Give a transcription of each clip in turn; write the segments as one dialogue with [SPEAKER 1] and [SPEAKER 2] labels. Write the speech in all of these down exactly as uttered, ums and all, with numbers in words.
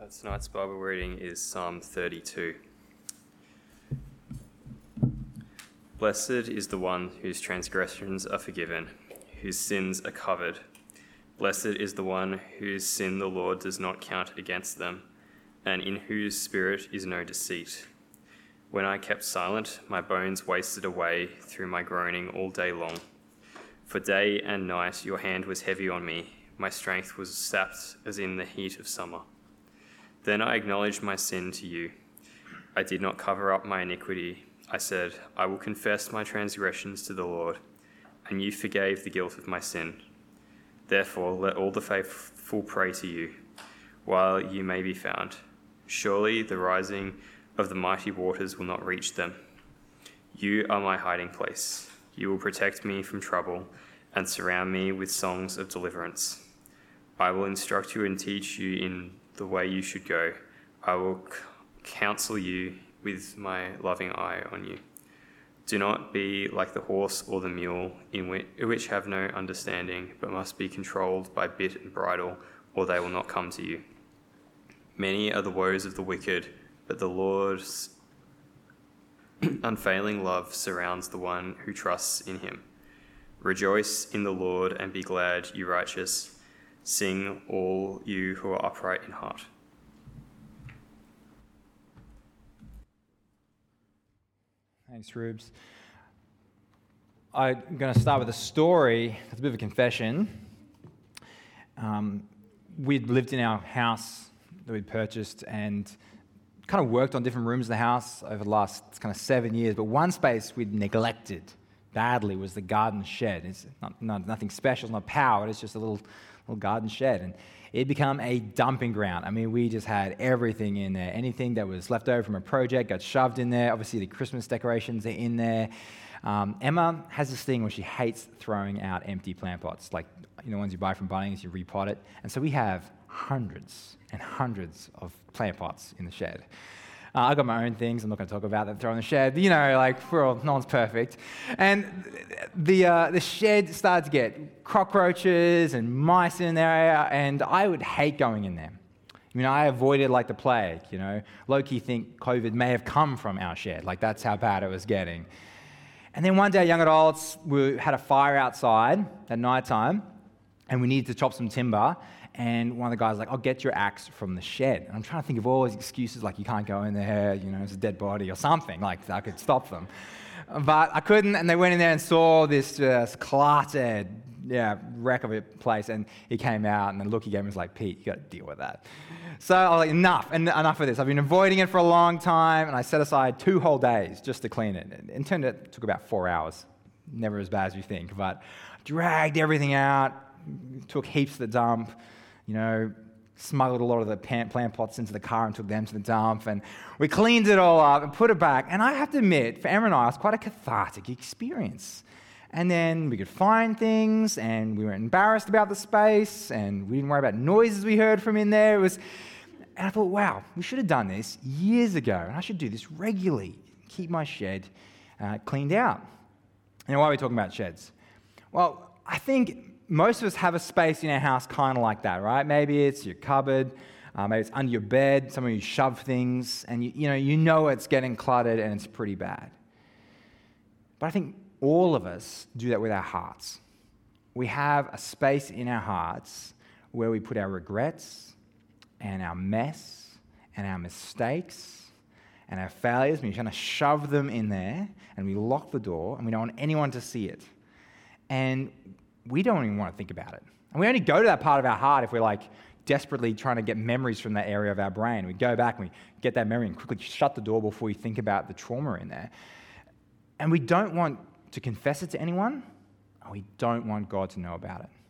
[SPEAKER 1] Tonight's Bible reading is Psalm thirty-two. Blessed is the one whose transgressions are forgiven, whose sins are covered. Blessed is the one whose sin the Lord does not count against them, and in whose spirit is no deceit. When I kept silent, my bones wasted away through my groaning all day long. For day and night your hand was heavy on me, my strength was sapped as in the heat of summer. Then I acknowledged my sin to you. I did not cover up my iniquity. I said, I will confess my transgressions to the Lord, and you forgave the guilt of my sin. Therefore, let all the faithful pray to you, while you may be found. Surely the rising of the mighty waters will not reach them. You are my hiding place. You will protect me from trouble and surround me with songs of deliverance. I will instruct you and teach you in the way you should go. I will c- counsel you with my loving eye on you. Do not be like the horse or the mule, in which, which have no understanding, but must be controlled by bit and bridle, or they will not come to you. Many are the woes of the wicked, but the Lord's unfailing love surrounds the one who trusts in him. Rejoice in the Lord and be glad, you righteous. Sing, all you who are upright in heart.
[SPEAKER 2] Thanks, Rubes. I'm going to start with a story. It's a bit of a confession. Um, we'd lived in our house that we'd purchased and kind of worked on different rooms of the house over the last kind of seven years. But one space we'd neglected badly was the garden shed. It's not, not nothing special, it's not powered. It's just a little little garden shed, and it became a dumping ground. I mean, we just had everything in there. Anything that was left over from a project got shoved in there. Obviously, the Christmas decorations are in there. Um, Emma has this thing where she hates throwing out empty plant pots, like you know ones you buy from Bunnings, you repot it. And so we have hundreds and hundreds of plant pots in the shed. Uh, I got my own things. I'm not going to talk about that. Throw in the shed. You know, like we're all, no one's perfect. And the uh, the shed started to get cockroaches and mice in there, and I would hate going in there. I mean, I avoided like the plague. You know, low-key think COVID may have come from our shed. Like that's how bad it was getting. And then one day, young adults we had a fire outside at night time, and we needed to chop some timber. And one of the guys was like, I'll get your axe from the shed. And I'm trying to think of all these excuses, like you can't go in there, you know, it's a dead body or something, like I could stop them. But I couldn't, and they went in there and saw this just cluttered, yeah, wreck of a place, and he came out, and the look he gave me was like, Pete, you got to deal with that. So I was like, enough, and enough of this. I've been avoiding it for a long time, and I set aside two whole days just to clean it. In turn, it took about four hours. Never as bad as you think, but dragged everything out, took heaps to the dump, you know, smuggled a lot of the plant pots into the car and took them to the dump, and we cleaned it all up and put it back. And I have to admit, for Emma and I, it was quite a cathartic experience. And then we could find things, and we weren't embarrassed about the space, and we didn't worry about noises we heard from in there. It was, and I thought, wow, we should have done this years ago, and I should do this regularly, keep my shed uh, cleaned out. You know, why are we talking about sheds? Well, I think most of us have a space in our house kind of like that, right? Maybe it's your cupboard, uh, maybe it's under your bed, somewhere you shove things, and you, you know you know it's getting cluttered and it's pretty bad. But I think all of us do that with our hearts. We have a space in our hearts where we put our regrets and our mess and our mistakes and our failures. We're trying to shove them in there, and we lock the door, and we don't want anyone to see it. And we don't even want to think about it. And we only go to that part of our heart if we're like desperately trying to get memories from that area of our brain. We go back and we get that memory and quickly shut the door before we think about the trauma in there. And we don't want to confess it to anyone, and we don't want God to know about it.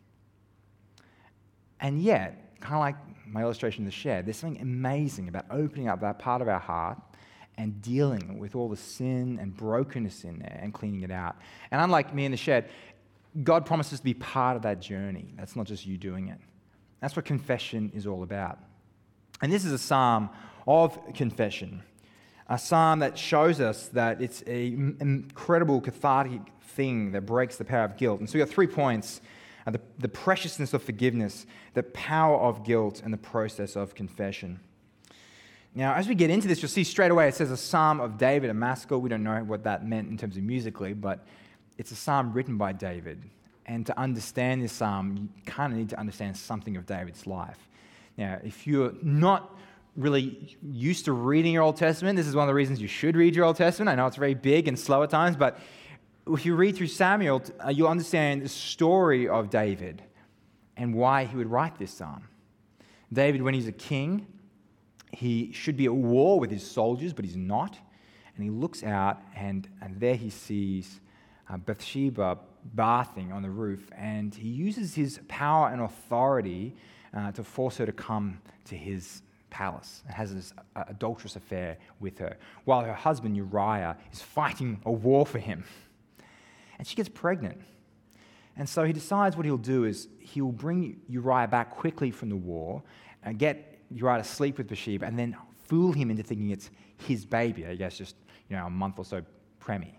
[SPEAKER 2] And yet, kind of like my illustration of the shed, there's something amazing about opening up that part of our heart and dealing with all the sin and brokenness in there and cleaning it out. And unlike me in the shed, God promises to be part of that journey. That's not just you doing it. That's what confession is all about. And this is a psalm of confession, a psalm that shows us that it's an incredible cathartic thing that breaks the power of guilt. And so we've got three points, uh, the, the preciousness of forgiveness, the power of guilt, and the process of confession. Now, as we get into this, you'll see straight away it says a Psalm of David, a maskil. We don't know what that meant in terms of musically, but it's a psalm written by David. And to understand this psalm, you kind of need to understand something of David's life. Now, if you're not really used to reading your Old Testament, this is one of the reasons you should read your Old Testament. I know it's very big and slow at times, but if you read through Samuel, you'll understand the story of David and why he would write this psalm. David, when he's a king, he should be at war with his soldiers, but he's not. And he looks out, and, and there he sees uh, Bathsheba bathing on the roof, and he uses his power and authority uh, to force her to come to his palace and has this uh, adulterous affair with her, while her husband Uriah is fighting a war for him. And she gets pregnant. And so he decides what he'll do is he'll bring Uriah back quickly from the war and get Uriah to sleep with Bathsheba and then fool him into thinking it's his baby, I guess just, you know, a month or so preemie.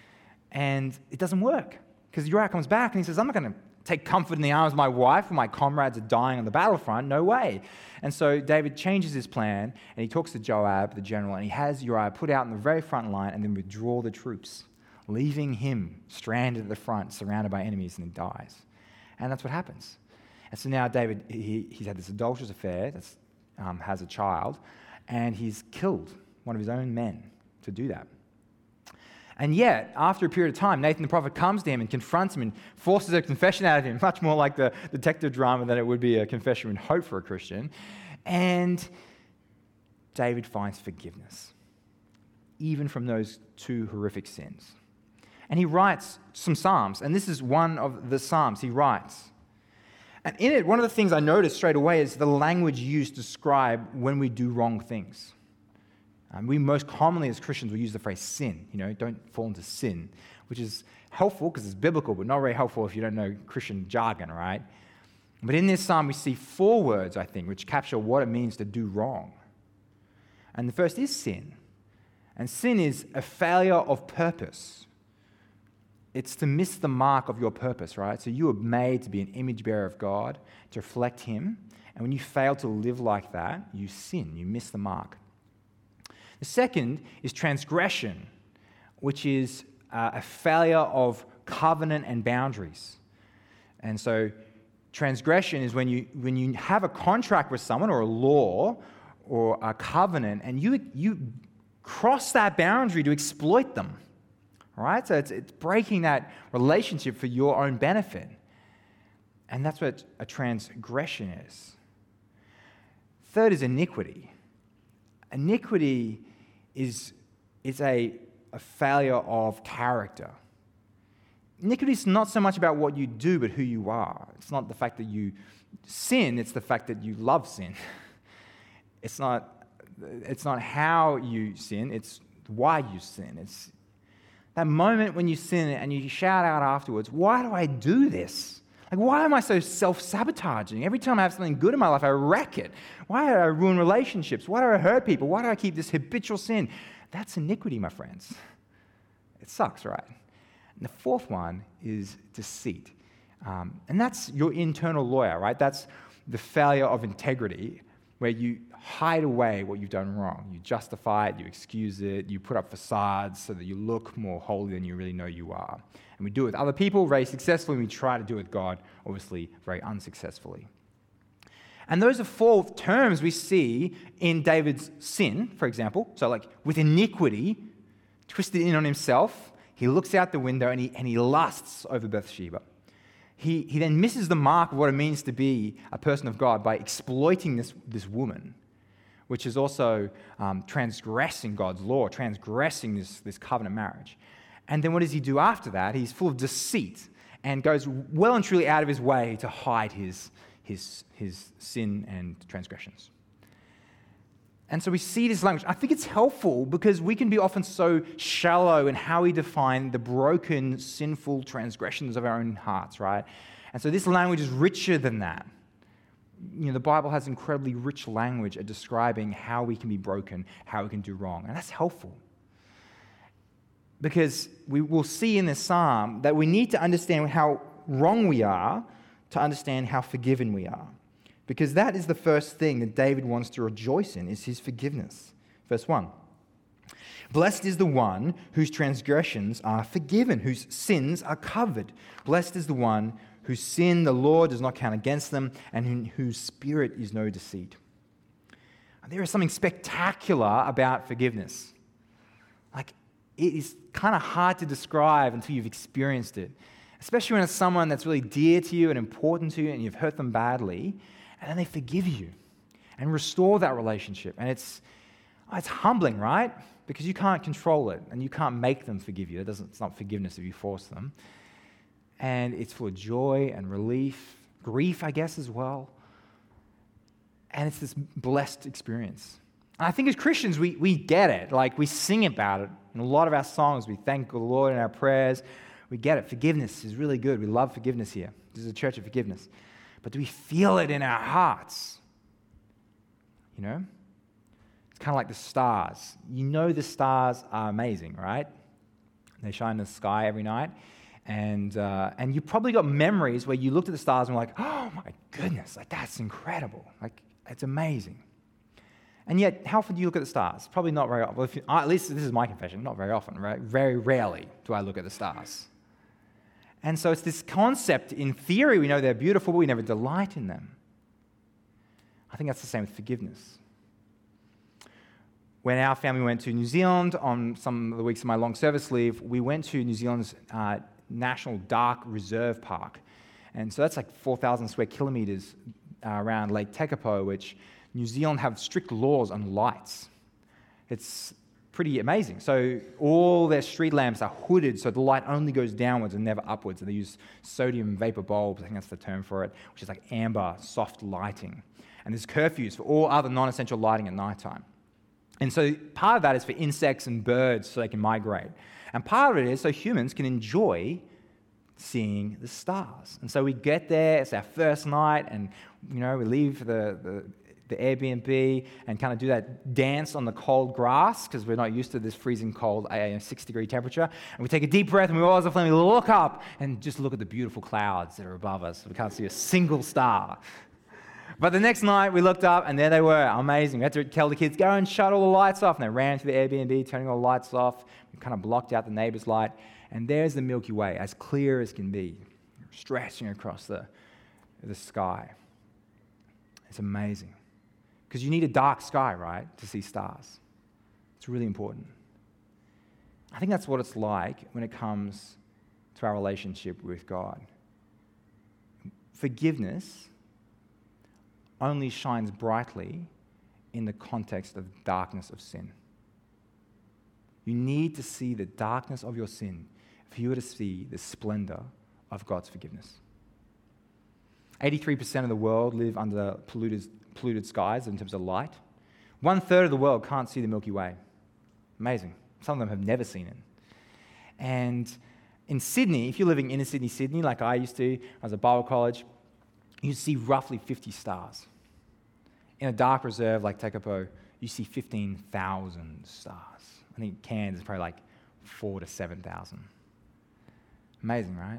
[SPEAKER 2] And it doesn't work because Uriah comes back and he says, I'm not going to take comfort in the arms of my wife when my comrades are dying on the battlefront. No way. And so David changes his plan and he talks to Joab, the general, and he has Uriah put out in the very front line and then withdraw the troops, leaving him stranded at the front, surrounded by enemies, and he dies. And that's what happens. And so now David, he, he's had this adulterous affair, that's, um, has a child, and he's killed one of his own men to do that. And yet, after a period of time, Nathan the prophet comes to him and confronts him and forces a confession out of him, much more like the detective drama than it would be a confession in hope for a Christian. And David finds forgiveness, even from those two horrific sins. And he writes some psalms, and this is one of the psalms he writes. And in it, one of the things I noticed straight away is the language used to describe when we do wrong things. Um, we most commonly as Christians will use the phrase sin, you know, don't fall into sin, which is helpful because it's biblical, but not very helpful if you don't know Christian jargon, right? But in this psalm, we see four words, I think, which capture what it means to do wrong. And the first is sin. And sin is a failure of purpose. It's to miss the mark of your purpose, right? So you were made to be an image bearer of God, to reflect Him. And when you fail to live like that, you sin, you miss the mark. The second is transgression, which is uh, a failure of covenant and boundaries. And so transgression is when you when you have a contract with someone or a law or a covenant and you you cross that boundary to exploit them. All right? So it's, it's breaking that relationship for your own benefit. And that's what a transgression is. Third is iniquity. Iniquity is, is a, a failure of character. Iniquity is not so much about what you do, but who you are. It's not the fact that you sin, it's the fact that you love sin. It's not, it's not how you sin, it's why you sin. It's that moment when you sin and you shout out afterwards, why do I do this? Like, why am I so self-sabotaging? Every time I have something good in my life, I wreck it. Why do I ruin relationships? Why do I hurt people? Why do I keep this habitual sin? That's iniquity, my friends. It sucks, right? And the fourth one is deceit. Um, and that's your internal lawyer, right? That's the failure of integrity, where you hide away what you've done wrong. You justify it, you excuse it, you put up facades so that you look more holy than you really know you are. And we do it with other people very successfully, and we try to do it with God, obviously, very unsuccessfully. And those are four terms we see in David's sin, for example. So like with iniquity, twisted in on himself, he looks out the window and he, and he lusts over Bathsheba. He, he then misses the mark of what it means to be a person of God by exploiting this, this woman, which is also um, transgressing God's law, transgressing this, this covenant marriage. And then what does he do after that? He's full of deceit and goes well and truly out of his way to hide his, his, his sin and transgressions. And so we see this language. I think it's helpful because we can be often so shallow in how we define the broken, sinful transgressions of our own hearts, right? And so this language is richer than that. You know, the Bible has incredibly rich language at describing how we can be broken, how we can do wrong. And that's helpful. Because we will see in this psalm that we need to understand how wrong we are to understand how forgiven we are. Because that is the first thing that David wants to rejoice in, is his forgiveness. Verse one. Blessed is the one whose transgressions are forgiven, whose sins are covered. Blessed is the one whose sin the Lord does not count against them, and in whose spirit is no deceit. And there is something spectacular about forgiveness. Like, it is kind of hard to describe until you've experienced it, especially when it's someone that's really dear to you and important to you and you've hurt them badly, and then they forgive you and restore that relationship. And it's, it's humbling, right? Because you can't control it and you can't make them forgive you. It doesn't, it's not forgiveness if you force them. And it's full of joy and relief, grief, I guess, as well. And it's this blessed experience. And I think as Christians, we, we get it. Like, we sing about it. In a lot of our songs, we thank the Lord in our prayers. We get it. Forgiveness is really good. We love forgiveness here. This is a church of forgiveness. But do we feel it in our hearts? You know? It's kind of like the stars. You know the stars are amazing, right? They shine in the sky every night. And uh, and you probably got memories where you looked at the stars and were like, oh my goodness, like that's incredible. Like, it's amazing. And yet, how often do you look at the stars? Probably not very often. Well, if you, at least this is my confession, not very often, right? Very rarely do I look at the stars. And so it's this concept, in theory, we know they're beautiful, but we never delight in them. I think that's the same with forgiveness. When our family went to New Zealand on some of the weeks of my long service leave, we went to New Zealand's uh, National Dark Reserve Park. And so that's like four thousand square kilometres uh, around Lake Tekapo, which New Zealand have strict laws on lights. It's pretty amazing. So all their street lamps are hooded so the light only goes downwards and never upwards. And they use sodium vapor bulbs, I think that's the term for it, which is like amber, soft lighting. And there's curfews for all other non-essential lighting at nighttime. And so part of that is for insects and birds so they can migrate. And part of it is so humans can enjoy seeing the stars. And so we get there, it's our first night, and you know, we leave the, the, the Airbnb and kind of do that dance on the cold grass because we're not used to this freezing cold uh, six degree temperature. And we take a deep breath and we all as a family look up and just look at the beautiful clouds that are above us. We can't see a single star. But the next night, we looked up, and there they were, amazing. We had to tell the kids, go and shut all the lights off. And they ran to the Airbnb, turning all the lights off. We kind of blocked out the neighbor's light. And there's the Milky Way, as clear as can be, stretching across the, the sky. It's amazing. Because you need a dark sky, right, to see stars. It's really important. I think that's what it's like when it comes to our relationship with God. Forgiveness only shines brightly in the context of darkness of sin. You need to see the darkness of your sin for you to see the splendor of God's forgiveness. eighty-three percent of the world live under polluted, polluted skies in terms of light. One third of the world can't see the Milky Way. Amazing. Some of them have never seen it. And in Sydney, if you're living in Sydney, Sydney, like I used to, I was at Bible college, you see roughly fifty stars. In a dark reserve like Tekapo, you see fifteen thousand stars. I think Cairns is probably like four to seven thousand. Amazing, right?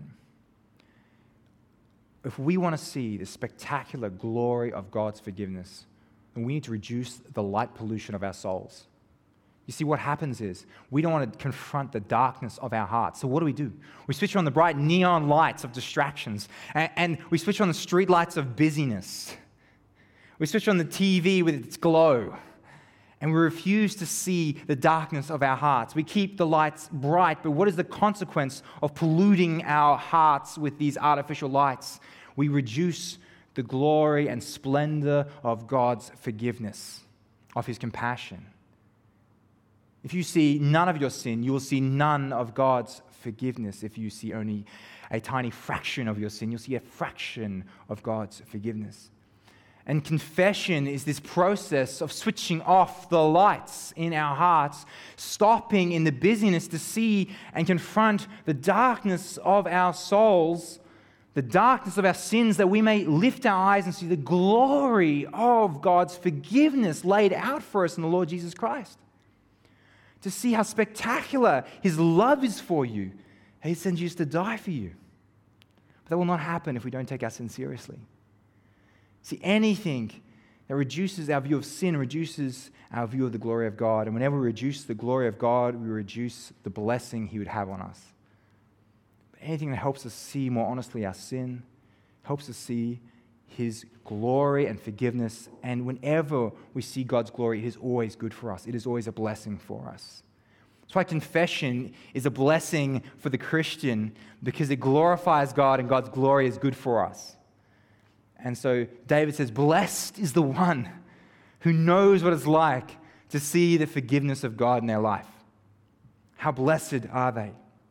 [SPEAKER 2] If we want to see the spectacular glory of God's forgiveness, then we need to reduce the light pollution of our souls. You see, what happens is we don't want to confront the darkness of our hearts. So what do we do? We switch on the bright neon lights of distractions, and, and we switch on the street lights of busyness. We switch on the T V with its glow, and we refuse to see the darkness of our hearts. We keep the lights bright, but what is the consequence of polluting our hearts with these artificial lights? We reduce the glory and splendor of God's forgiveness, of His compassion. If you see none of your sin, you will see none of God's forgiveness. If you see only a tiny fraction of your sin, you'll see a fraction of God's forgiveness. And confession is this process of switching off the lights in our hearts, stopping in the busyness to see and confront the darkness of our souls, the darkness of our sins, that we may lift our eyes and see the glory of God's forgiveness laid out for us in the Lord Jesus Christ. To see how spectacular His love is for you. He sends Jesus to die for you. But that will not happen if we don't take our sin seriously. See, anything that reduces our view of sin reduces our view of the glory of God. And whenever we reduce the glory of God, we reduce the blessing he would have on us. But anything that helps us see more honestly our sin, helps us see his glory and forgiveness. And whenever we see God's glory, it is always good for us. It is always a blessing for us. That's why confession is a blessing for the Christian, because it glorifies God and God's glory is good for us. And so David says, blessed is the one who knows what it's like to see the forgiveness of God in their life. How blessed are they?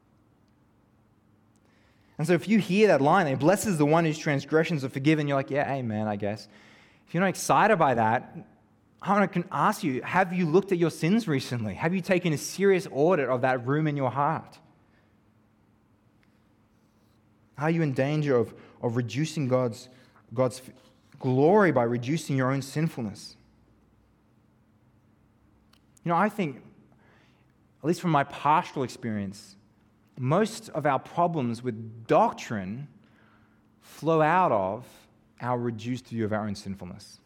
[SPEAKER 2] And so if you hear that line, there, blessed is the one whose transgressions are forgiven, you're like, yeah, amen, I guess. If you're not excited by that, I want to ask you, have you looked at your sins recently? Have you taken a serious audit of that room in your heart? Are you in danger of, of reducing God's, God's glory by reducing your own sinfulness? You know, I think, at least from my pastoral experience, most of our problems with doctrine flow out of our reduced view of our own sinfulness.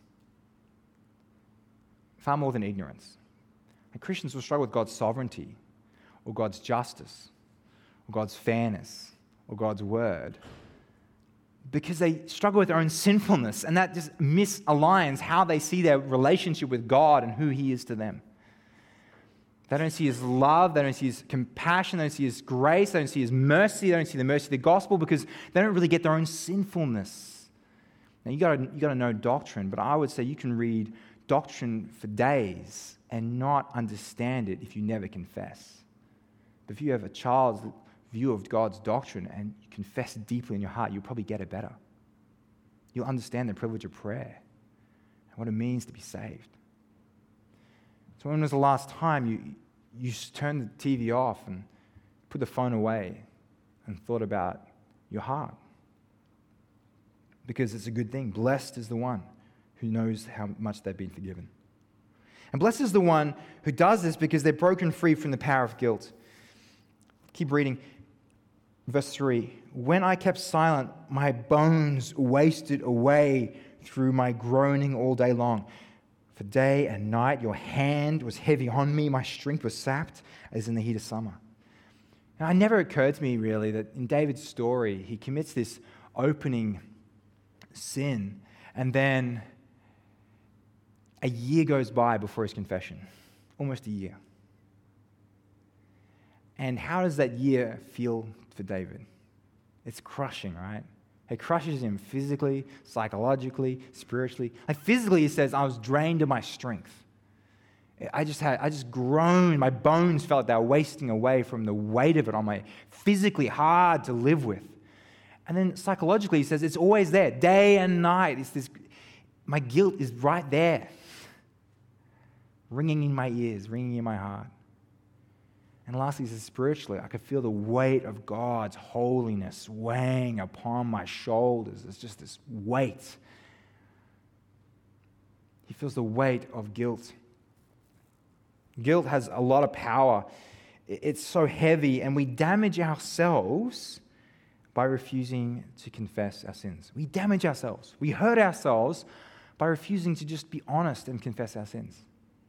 [SPEAKER 2] Far more than ignorance. And Christians will struggle with God's sovereignty, or God's justice, or God's fairness, or God's word, because they struggle with their own sinfulness, and that just misaligns how they see their relationship with God and who he is to them. They don't see his love, they don't see his compassion, they don't see his grace, they don't see his mercy, they don't see the mercy of the gospel, because they don't really get their own sinfulness. Now, you got you got to know doctrine, but I would say you can read doctrine for days and not understand it if you never confess. But if you have a child's view of God's doctrine and you confess deeply in your heart, you'll probably get it better. You'll understand the privilege of prayer and what it means to be saved. So when was the last time you, you turned the T V off and put the phone away and thought about your heart? Because it's a good thing. Blessed is the one who knows how much they've been forgiven. And blessed is the one who does this because they're broken free from the power of guilt. Keep reading. Verse three. When I kept silent, my bones wasted away through my groaning all day long. For day and night your hand was heavy on me, my strength was sapped as in the heat of summer. Now, it never occurred to me really that in David's story, he commits this opening sin, and then a year goes by before his confession. Almost a year. And how does that year feel for David? It's crushing, right? It crushes him physically, psychologically, spiritually. Like physically, he says, I was drained of my strength. I just had, I just groaned. My bones felt they were wasting away from the weight of it on my physically hard to live with. And then psychologically, he says, it's always there, day and night. It's this, my guilt is right there, ringing in my ears, ringing in my heart. And lastly, he says, spiritually, I could feel the weight of God's holiness weighing upon my shoulders. It's just this weight. He feels the weight of guilt. Guilt has a lot of power. It's so heavy, and we damage ourselves by refusing to confess our sins. We damage ourselves. We hurt ourselves by refusing to just be honest and confess our sins.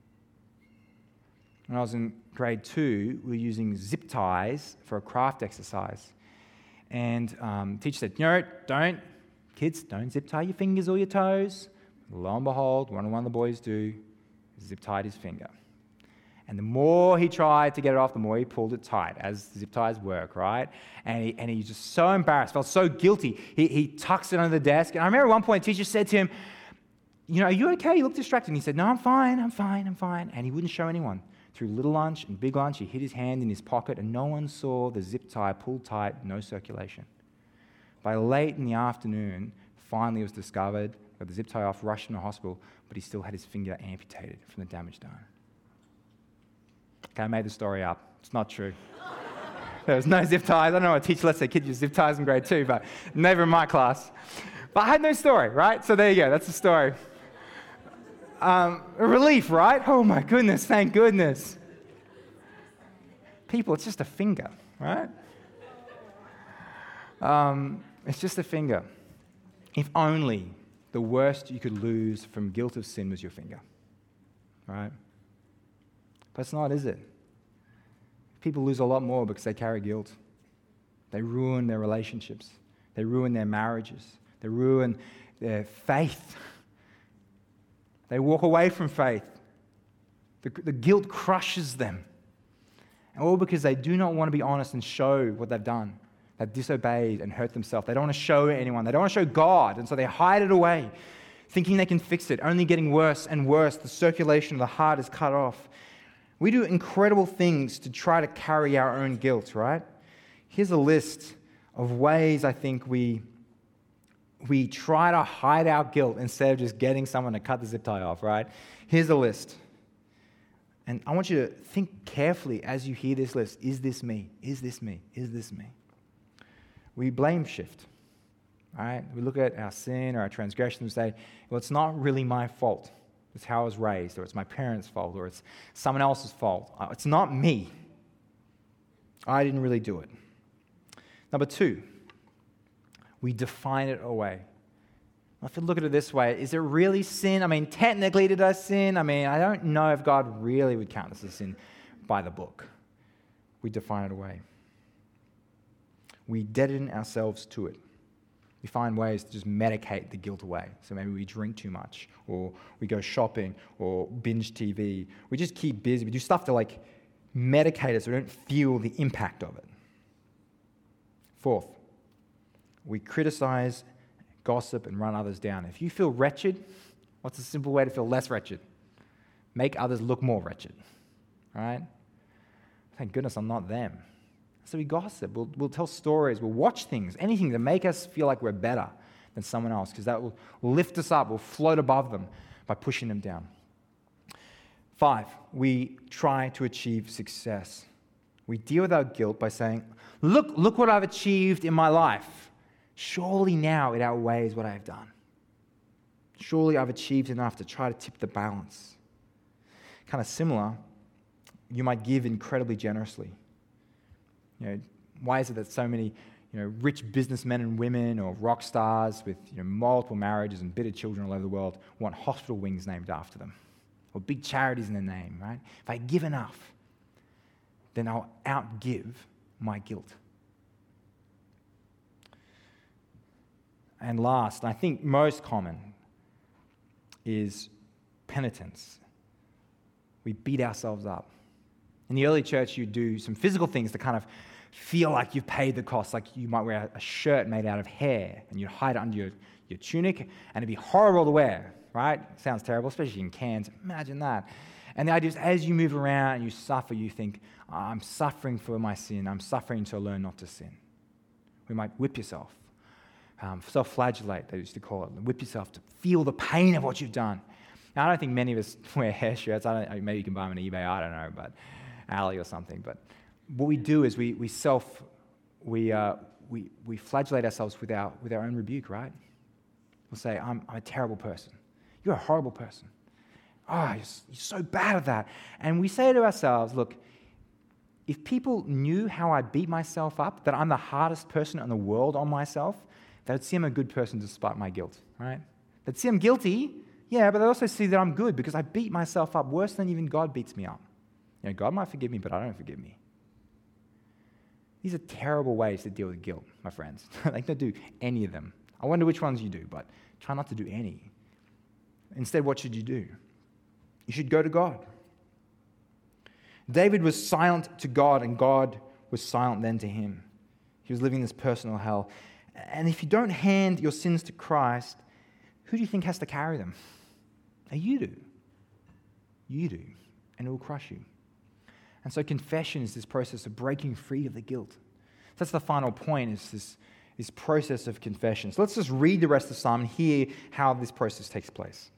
[SPEAKER 2] When I was in grade two, we were using zip ties for a craft exercise. And um, the teacher said, no, don't, kids, don't zip tie your fingers or your toes. Lo and behold, one of one of the boys do, zip tied his finger. And the more he tried to get it off, the more he pulled it tight, as zip ties work, right? And he, and he was just so embarrassed, felt so guilty. He, he tucks it under the desk. And I remember at one point, the teacher said to him, you know, are you okay? You look distracted. And he said, no, I'm fine, I'm fine, I'm fine. And he wouldn't show anyone. Through little lunch and big lunch, he hid his hand in his pocket, and no one saw the zip tie pulled tight, no circulation. By late in the afternoon, finally it was discovered, got the zip tie off, rushed him to hospital, but he still had his finger amputated from the damage done. Okay, I made the story up. It's not true. There was no zip ties. I don't know what teacher lets their kids use zip ties in grade two, but never in my class. But I had no story, right? So there you go. That's the story. Um, a relief, right? Oh my goodness, thank goodness. People, it's just a finger, right? Um, it's just a finger. If only the worst you could lose from guilt of sin was your finger, right? But it's not, is it? People lose a lot more because they carry guilt. They ruin their relationships. They ruin their marriages. They ruin their faith. They walk away from faith. The, the guilt crushes them. And all because they do not want to be honest and show what they've done. They've disobeyed and hurt themselves. They don't want to show anyone. They don't want to show God. And so they hide it away, thinking they can fix it, only getting worse and worse. The circulation of the heart is cut off. We do incredible things to try to carry our own guilt, right? Here's a list of ways I think we, we try to hide our guilt instead of just getting someone to cut the zip tie off, right? Here's a list. And I want you to think carefully as you hear this list. Is this me? Is this me? Is this me? We blame shift, right? We look at our sin or our transgression and say, well, it's not really my fault. It's how I was raised, or it's my parents' fault, or it's someone else's fault. It's not me. I didn't really do it. Number two, we define it away. If you look at it this way, is it really sin? I mean, technically, did I sin? I mean, I don't know if God really would count this as sin by the book. We define it away. We deaden ourselves to it. We find ways to just medicate the guilt away. So maybe we drink too much, or we go shopping, or binge T V. We just keep busy. We do stuff to like medicate it so we don't feel the impact of it. Fourth, we criticize, gossip, and run others down. If you feel wretched, what's a simple way to feel less wretched? Make others look more wretched. All right? Thank goodness I'm not them. So we gossip, we'll, we'll tell stories, we'll watch things, anything to make us feel like we're better than someone else, because that will lift us up, we'll float above them by pushing them down. Five, we try to achieve success. We deal with our guilt by saying, look, look what I've achieved in my life. Surely now it outweighs what I have done. Surely I've achieved enough to try to tip the balance. Kind of similar, you might give incredibly generously. You know, why is it that so many, you know, rich businessmen and women or rock stars with, you know, multiple marriages and bitter children all over the world want hospital wings named after them, or big charities in their name, right? If I give enough, then I'll outgive my guilt. And last, and I think most common, is penitence. We beat ourselves up. In the early church, you do some physical things to kind of feel like you've paid the cost. Like you might wear a shirt made out of hair, and you'd hide it under your, your tunic, and it'd be horrible to wear, right? Sounds terrible, especially in Cairns. Imagine that. And the idea is, as you move around and you suffer, you think, I'm suffering for my sin. I'm suffering to learn not to sin. We might whip yourself. Um, self-flagellate, they used to call it. Whip yourself to feel the pain of what you've done. Now, I don't think many of us wear hair shirts. I don't, maybe you can buy them on eBay, I don't know, but alley or something. But what we do is we we self we uh, we we flagellate ourselves with our with our own rebuke, right? We'll say, I'm, I'm a terrible person. You're a horrible person. Oh, you're, you're so bad at that. And we say to ourselves, look, if people knew how I beat myself up, that I'm the hardest person in the world on myself, they'd see I'm a good person despite my guilt, right? They'd see I'm guilty, yeah, but they also see that I'm good because I beat myself up worse than even God beats me up. You know, God might forgive me, but I don't forgive me. These are terrible ways to deal with guilt, my friends. Like, don't do any of them. I wonder which ones you do, but try not to do any. Instead, what should you do? You should go to God. David was silent to God, and God was silent then to him. He was living this personal hell. And if you don't hand your sins to Christ, who do you think has to carry them? You do. You do. And it will crush you. And so confession is this process of breaking free of the guilt. That's the final point, is this, this process of confession. So let's just read the rest of the psalm and hear how this process takes place.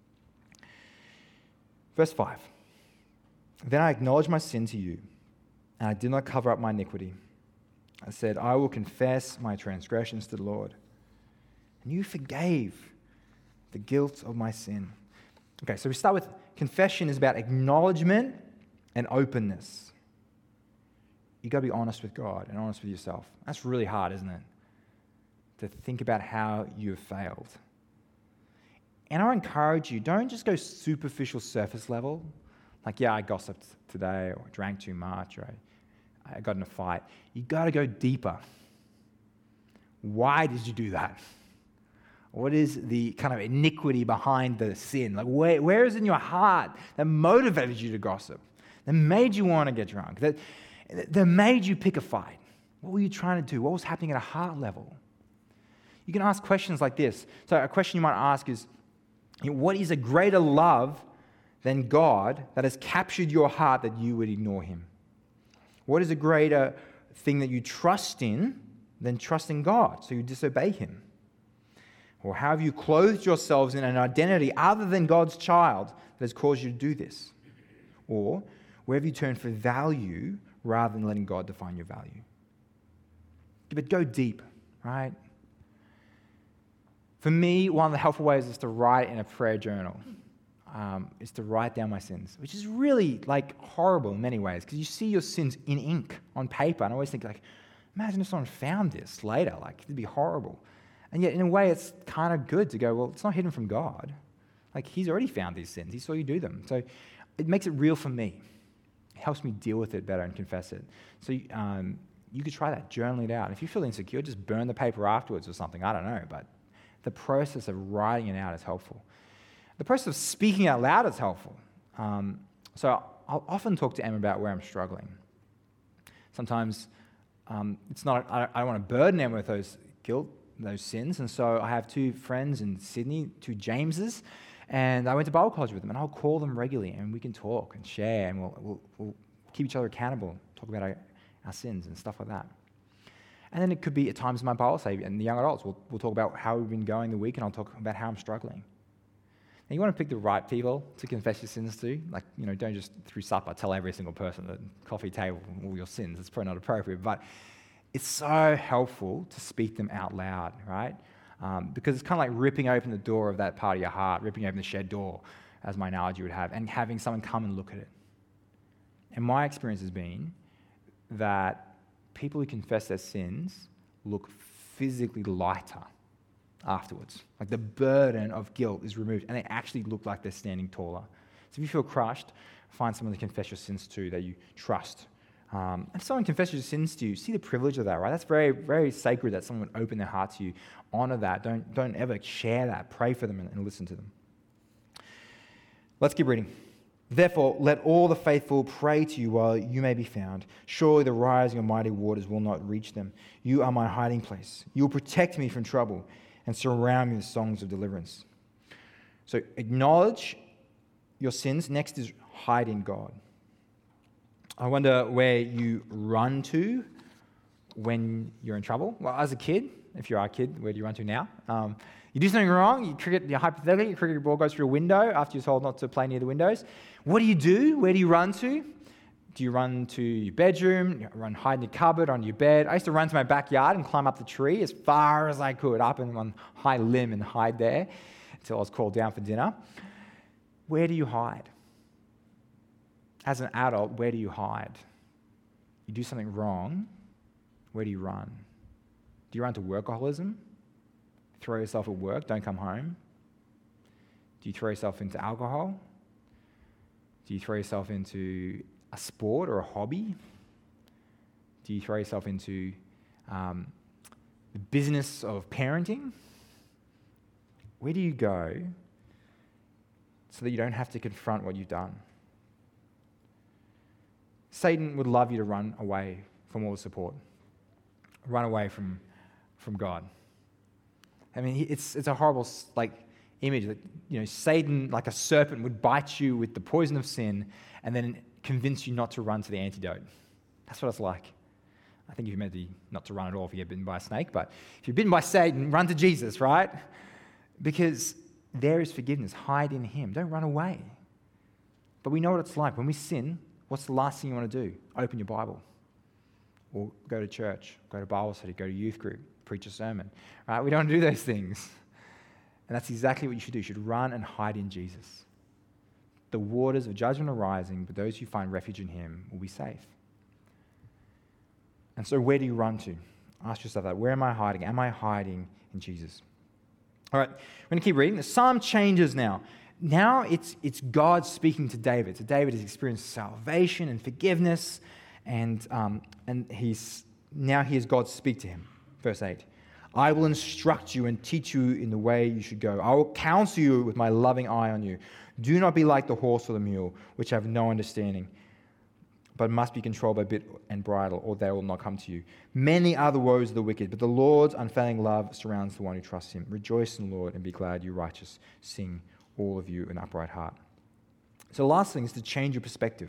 [SPEAKER 2] Verse five. Then I acknowledged my sin to you, and I did not cover up my iniquity. I said, I will confess my transgressions to the Lord. And you forgave the guilt of my sin. Okay, so we start with confession is about acknowledgement and openness. You've got to be honest with God and honest with yourself. That's really hard, isn't it? To think about how you have failed. And I encourage you, don't just go superficial surface level. Like, yeah, I gossiped today, or I drank too much, or I, I got in a fight. You got to go deeper. Why did you do that? What is the kind of iniquity behind the sin? Like, where, where is it in your heart that motivated you to gossip? That made you want to get drunk? That, that made you pick a fight? What were you trying to do? What was happening at a heart level? You can ask questions like this. So a question you might ask is, you know, what is a greater love than God that has captured your heart that you would ignore him? What is a greater thing that you trust in than trusting God, so you disobey him? Or how have you clothed yourselves in an identity other than God's child that has caused you to do this? Or where have you turned for value rather than letting God define your value? But go deep, right? For me, one of the helpful ways is to write in a prayer journal. Um, is to write down my sins, which is really like horrible in many ways, because you see your sins in ink on paper, and I always think like, imagine if someone found this later, like it'd be horrible. And yet in a way it's kind of good to go, well, it's not hidden from God. Like he's already found these sins, he saw you do them. So it makes it real for me. It helps me deal with it better and confess it. So um, you could try that, journal it out. If you feel insecure, just burn the paper afterwards or something, I don't know, but the process of writing it out is helpful. The process of speaking out loud is helpful. Um, so I'll often talk to Emma about where I'm struggling. Sometimes um, it's not, I don't, I don't want to burden Emma with those guilt, those sins, and so I have two friends in Sydney, two Jameses, and I went to Bible college with them, and I'll call them regularly, and we can talk and share, and we'll, we'll, we'll keep each other accountable, talk about our, our sins and stuff like that. And then it could be at times in my Bible study, and the young adults, we'll, we'll talk about how we've been going the week, and I'll talk about how I'm struggling. And you want to pick the right people to confess your sins to. Like, you know, don't just through supper tell every single person at the coffee table all your sins. It's probably not appropriate, but it's so helpful to speak them out loud, right? Um, because it's kind of like ripping open the door of that part of your heart, ripping open the shed door, as my analogy would have, and having someone come and look at it. And my experience has been that people who confess their sins look physically lighter afterwards. Like the burden of guilt is removed, and they actually look like they're standing taller. So if you feel crushed, find someone to confess your sins to that you trust. Um, if someone confesses your sins to you, see the privilege of that, right? That's very, very sacred that someone would open their heart to you. Honor that. Don't, don't ever share that. Pray for them and, and listen to them. Let's keep reading. Therefore, let all the faithful pray to you while you may be found. Surely the rising of mighty waters will not reach them. You are my hiding place. You will protect me from trouble and surround me with songs of deliverance. So acknowledge your sins. Next is hide in God. I wonder where you run to when you're in trouble. Well, as a kid, if you're a kid, where do you run to now? Um, you do something wrong, you cricket, you hypothetically, your cricket ball goes through a window after you're told not to play near the windows. What do you do? Where do you run to? Do you run to your bedroom? You run hide in your cupboard, on your bed? I used to run to my backyard and climb up the tree as far as I could, up in one high limb and hide there until I was called down for dinner. Where do you hide? As an adult, where do you hide? You do something wrong, where do you run? Do you run to workaholism? Throw yourself at work, don't come home? Do you throw yourself into alcohol? Do you throw yourself into a sport or a hobby? Do you throw yourself into um, the business of parenting? Where do you go so that you don't have to confront what you've done? Satan would love you to run away from all the support. Run away from, from God. I mean, it's it's a horrible like image that, you know, Satan, like a serpent, would bite you with the poison of sin and then convince you not to run to the antidote. That's what it's like. I think you're meant to be not to run at all if you get bitten by a snake, but if you're bitten by Satan, run to Jesus, right? Because there is forgiveness. Hide in him. Don't run away. But we know what it's like. When we sin, what's the last thing you want to do? Open your Bible. Or go to church, go to Bible study, go to youth group, preach a sermon. Right? We don't do those things. And that's exactly what you should do. You should run and hide in Jesus. The waters of judgment are rising, but those who find refuge in him will be safe. And so where do you run to? Ask yourself that. Where am I hiding? Am I hiding in Jesus? All right, we're going to keep reading. The psalm changes now. Now it's, it's God speaking to David. So David has experienced salvation and forgiveness, and, um, and he's now hears God speak to him. Verse eight. I will instruct you and teach you in the way you should go. I will counsel you with my loving eye on you. Do not be like the horse or the mule, which have no understanding, but must be controlled by bit and bridle, or they will not come to you. Many are the woes of the wicked, but the Lord's unfailing love surrounds the one who trusts him. Rejoice in the Lord and be glad, you righteous. Sing, all of you, an upright heart. So the last thing is to change your perspective.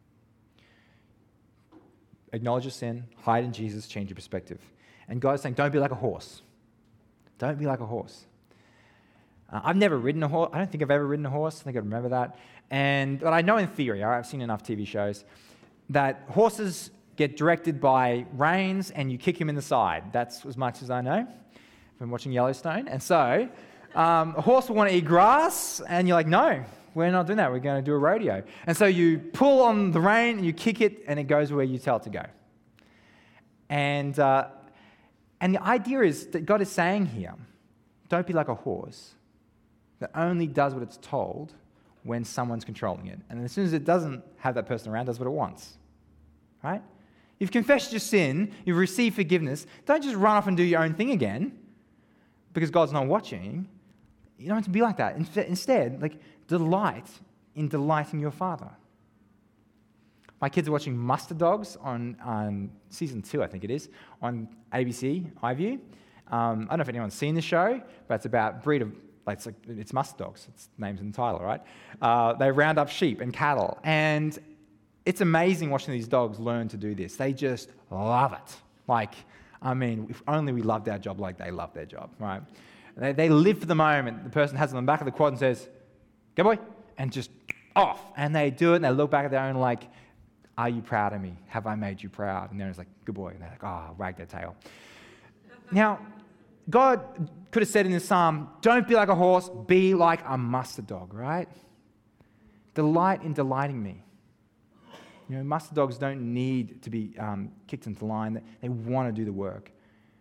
[SPEAKER 2] Acknowledge your sin, hide in Jesus, change your perspective. And God's saying, don't be like a horse. Don't be like a horse. Uh, I've never ridden a horse. I don't think I've ever ridden a horse. I think I remember that. And but I know in theory, all right, I've seen enough T V shows, that horses get directed by reins and you kick him in the side. That's as much as I know from watching Yellowstone. And so um, a horse will want to eat grass, and you're like, no, we're not doing that. We're going to do a rodeo. And so you pull on the rein and you kick it, and it goes where you tell it to go. And uh, and the idea is that God is saying here, don't be like a horse that only does what it's told when someone's controlling it. And as soon as it doesn't have that person around, does what it wants. Right? You've confessed your sin, you've received forgiveness. Don't just run off and do your own thing again because God's not watching. You don't have to be like that. Instead, like, delight in delighting your Father. My kids are watching Mustard Dogs on, on season two, I think it is, on A B C iView. Um, I don't know if anyone's seen the show, but it's about breed of, like, it's, like, it's Mustard Dogs. It's names in the title, right? Uh, they round up sheep and cattle, and it's amazing watching these dogs learn to do this. They just love it. Like, I mean, if only we loved our job like they love their job, right? They, they live for the moment. The person has them on the back of the quad and says, go boy, and just off. And they do it, and they look back at their own like, are you proud of me? Have I made you proud? And then it's like, good boy. And they're like, oh, wag their tail. Now, God could have said in this psalm, don't be like a horse, be like a mustard dog, right? Delight in delighting me. You know, mustard dogs don't need to be um, kicked into line. They want to do the work.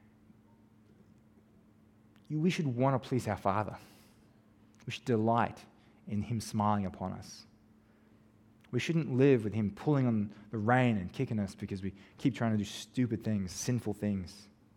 [SPEAKER 2] We should want to please our Father. We should delight in Him smiling upon us. We shouldn't live with Him pulling on the rein and kicking us because we keep trying to do stupid things, sinful things.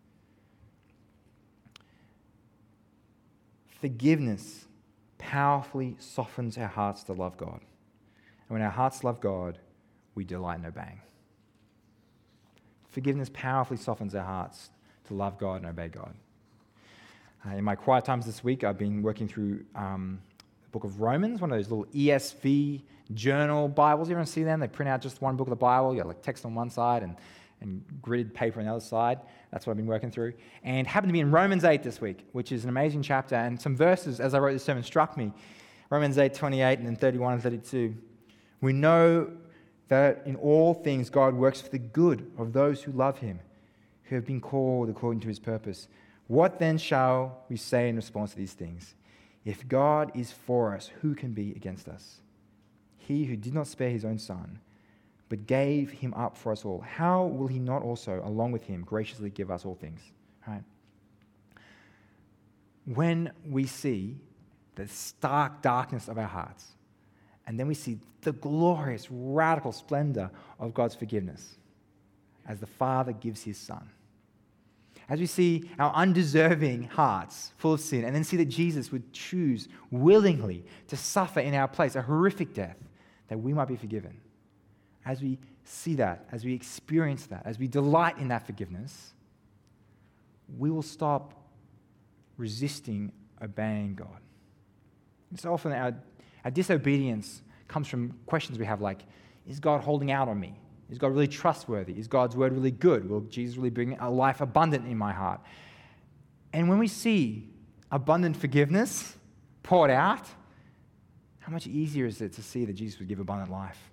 [SPEAKER 2] Forgiveness powerfully softens our hearts to love God. And when our hearts love God, we delight in obeying. Forgiveness powerfully softens our hearts to love God and obey God. Uh, in my quiet times this week, I've been working through um, the book of Romans, one of those little E S V journal Bibles. You ever see them? They print out just one book of the Bible. You got like text on one side and, and gridded paper on the other side. That's what I've been working through. And happened to be in Romans eight this week, which is an amazing chapter. And some verses, as I wrote this sermon, struck me. Romans eight, twenty-eight, and then thirty-one and thirty-two. We know that in all things God works for the good of those who love Him, who have been called according to His purpose. What then shall we say in response to these things? If God is for us, who can be against us? He who did not spare His own Son, but gave Him up for us all, how will He not also, along with Him, graciously give us all things? Right? When we see the stark darkness of our hearts, and then we see the glorious, radical splendor of God's forgiveness as the Father gives His Son. As we see our undeserving hearts full of sin, and then see that Jesus would choose willingly to suffer in our place a horrific death that we might be forgiven. As we see that, as we experience that, as we delight in that forgiveness, we will stop resisting obeying God. And so often our, our disobedience comes from questions we have like, is God holding out on me? Is God really trustworthy? Is God's word really good? Will Jesus really bring a life abundant in my heart? And when we see abundant forgiveness poured out, how much easier is it to see that Jesus would give abundant life?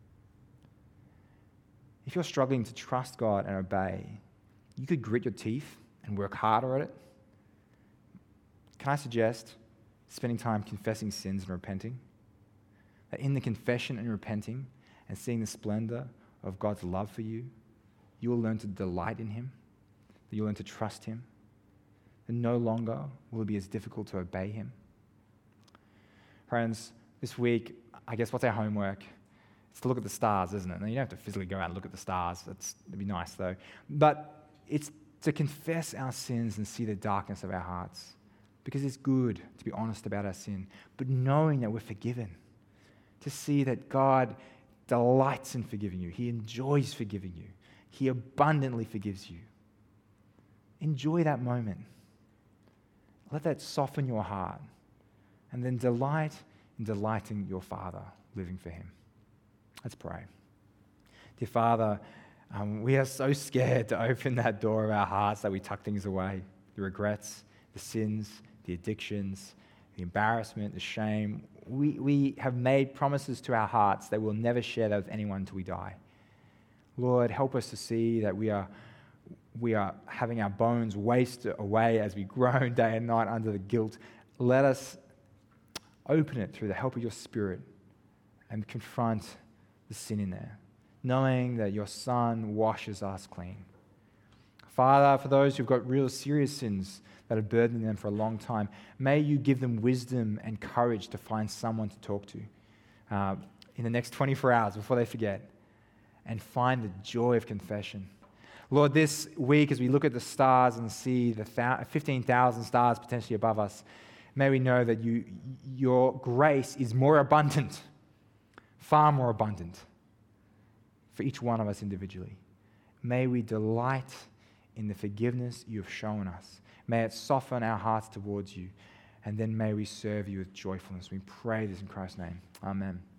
[SPEAKER 2] If you're struggling to trust God and obey, you could grit your teeth and work harder at it. Can I suggest spending time confessing sins and repenting? That in the confession and repenting and seeing the splendor of God's love for you, you will learn to delight in Him, that you'll learn to trust Him, and no longer will it be as difficult to obey him. Friends, this week, I guess what's our homework? It's to look at the stars, isn't it? Now, you don't have to physically go out and look at the stars. That's, it'd be nice, though. But it's to confess our sins and see the darkness of our hearts. Because it's good to be honest about our sin, but knowing that we're forgiven. To see that God delights in forgiving you. He enjoys forgiving you. He abundantly forgives you. Enjoy that moment. Let that soften your heart. And then delight in delighting your Father, living for him. Let's pray. Dear Father, um, we are so scared to open that door of our hearts that we tuck things away. The regrets, the sins, the addictions, the embarrassment, the shame. We, we have made promises to our hearts that we'll never share that with anyone until we die. Lord, help us to see that we are, we are having our bones waste away as we groan day and night under the guilt. Let us open it through the help of your Spirit and confront the sin in there, knowing that your Son washes us clean. Father, for those who've got real serious sins that have burdened them for a long time, may you give them wisdom and courage to find someone to talk to uh, in the next twenty-four hours before they forget, and find the joy of confession. Lord, this week as we look at the stars and see the fifteen thousand stars potentially above us, may we know that you, your grace is more abundant, far more abundant for each one of us individually. May we delight in the forgiveness you have shown us. May it soften our hearts towards you, and then may we serve you with joyfulness. We pray this in Christ's name. Amen.